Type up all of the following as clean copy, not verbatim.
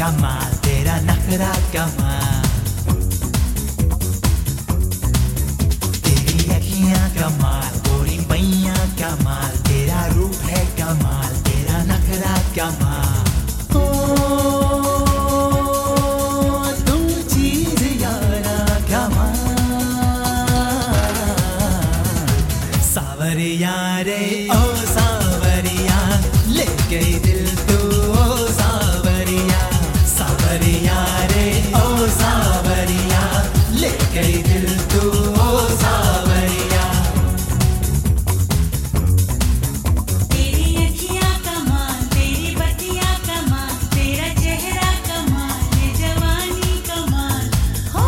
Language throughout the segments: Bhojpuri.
कमाल तेरा नखरा कमाल, तेरी अखियां कमाल, गोरी मैया कमाल, तेरा रूप है कमाल, तेरा नखरा कमाल। ओ तू चीज यारा कमाल, सावरिया रे ओ सावरिया, ले गई दिल तू ओ सावरिया, सावरिया रे ओ सावरिया, ले गई दिल तू ओ सावरिया। तेरी अखियां कमाल, तेरी बतियां कमाल, तेरा चेहरा कमाल, ये जवानी कमाल। हो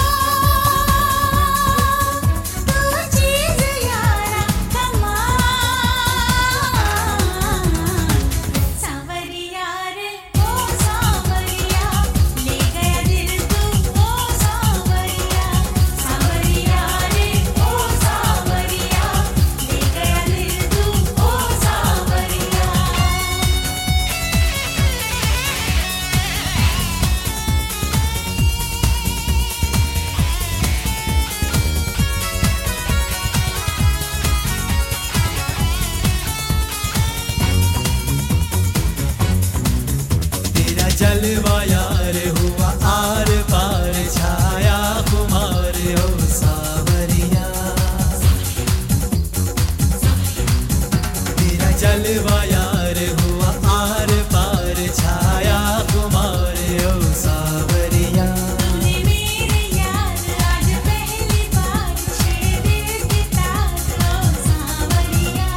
तू चीज यारा कमाल, सावरिया रे ओ सावरिया, ले गया दिल तू ओ सावरिया, सावरिया रे ओ सावरिया, ले गया दिल तू ओ सावरिया। तेरा जलवा यार हुआ आर पार, छाया खुमार हो सावरिया, तेरा जलवा यार हुआ आर पार, छाया खुमार हो सावरिया। तूने मेरे यार आज पहली बार छेड़ दिल की तार ओ सावरिया,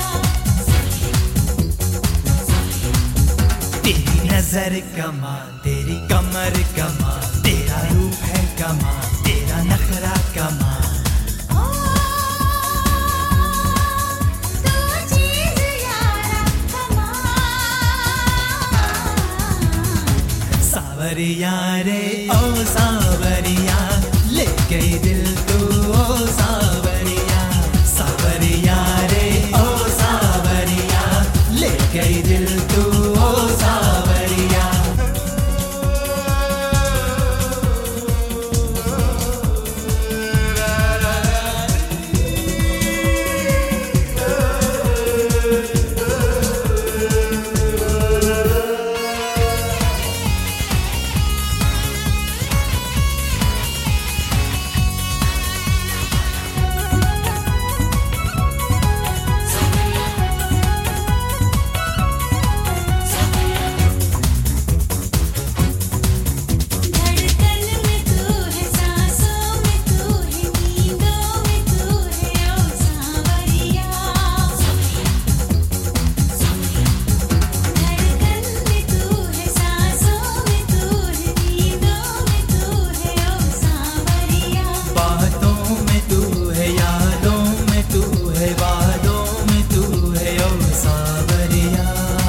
तेरी नजर कमाल, तेरी कमर कमाल, तेरा रूप है कमाल, तेरा नखरा कमाल। ओ तू चीज यारा कमाल, सावरिया रे ओ सावरिया, ले गई दिल तू ओ सावरिया, सावरिया रे ओ सावरिया, ले गई दिल तू ओ सावरिया। धड़कन में तू है, सांसों में तू है, नींदों में तू है ओ सावरिया, धड़कन में तू है, सांसों में तू है, नींदों में तू है ओ सावरिया। बातों में तू है, यादों में तू है, वादों में तू है ओ सावरिया,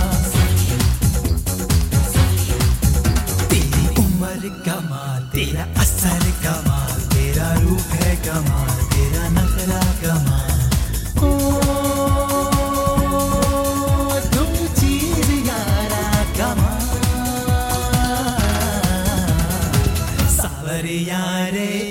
तेरी उम्र कमाल, तेरा असर कमाल, तेरा रूप है कमाल, तेरा नखरा कमाल। ओ तू चीज यारा कमाल, सावरिया रे